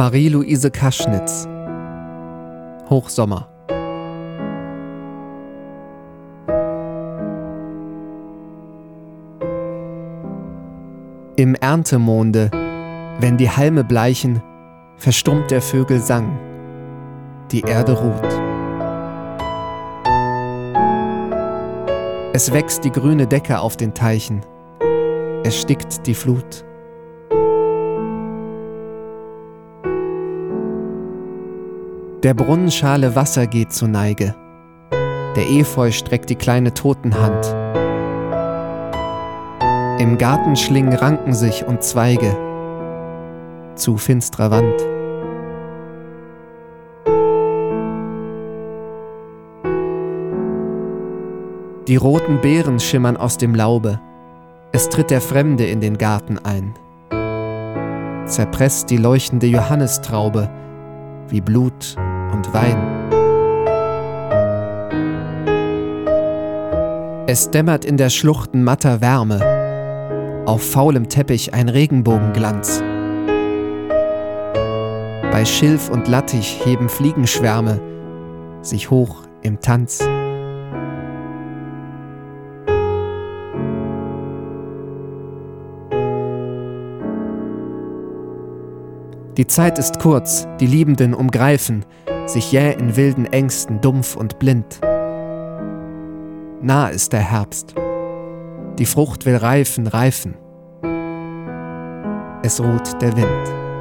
Marie-Louise Kaschnitz. Hochsommer. Im Erntemonde, wenn die Halme bleichen, verstummt der Vögel Sang. Die Erde ruht. Es wächst die grüne Decke auf den Teichen. Es stickt die Flut. Der Brunnenschale Wasser geht zur Neige. Der Efeu streckt die kleine Totenhand. Im Garten schlingen Ranken sich und Zweige zu finstrer Wand. Die roten Beeren schimmern aus dem Laube. Es tritt der Fremde in den Garten ein. Zerpresst die leuchtende Johannistraube wie Blut und Wein. Es dämmert in der Schluchten matter Wärme, auf faulem Teppich ein Regenbogenglanz. Bei Schilf und Lattich heben Fliegenschwärme sich hoch im Tanz. Die Zeit ist kurz, die Liebenden umgreifen, sich jäh in wilden Ängsten dumpf und blind. Nah ist der Herbst, die Frucht will reifen, reifen. Es ruht der Wind.